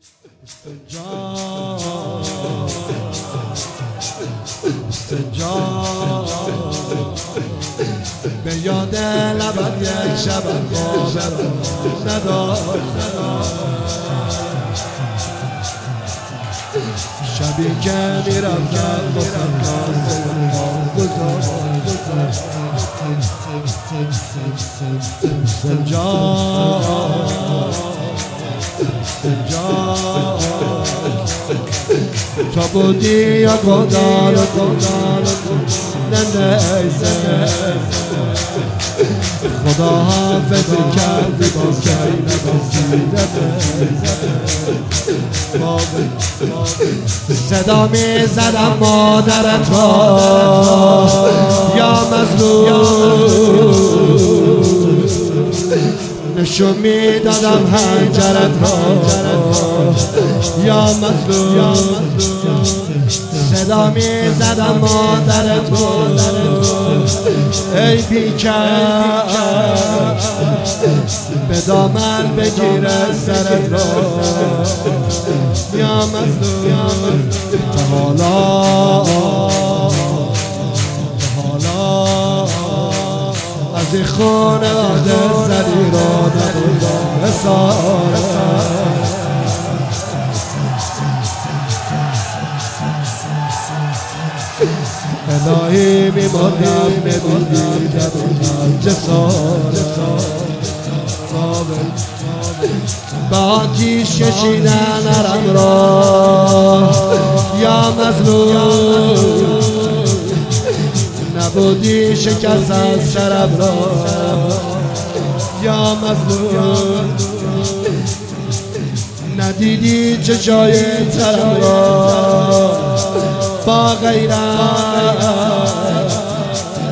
به یاد لبت یک شب خواب ندار شبی که میرفتم تو بودی یا گدال ننیزه خدا حافظی کردی با صدا می زدم مادرت را یا مظلوم نشون می دادم حنجرت را یا مظلوم صدا می زدم مادرت را ای بیکر به دامن بگیر سرت را یا مظلوم تا حالا از این خانواده زدی را نبودم حسار الهی میماندم نمیدی نبودم جسارت با آتیش کشیدن عرم را یا مظلوم نبودی شکست از شرب را یا مظلوم ندیدی چه جای طرب را با غیرت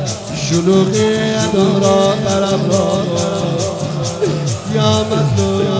شلوغی ادم را طرب را یا مظلوم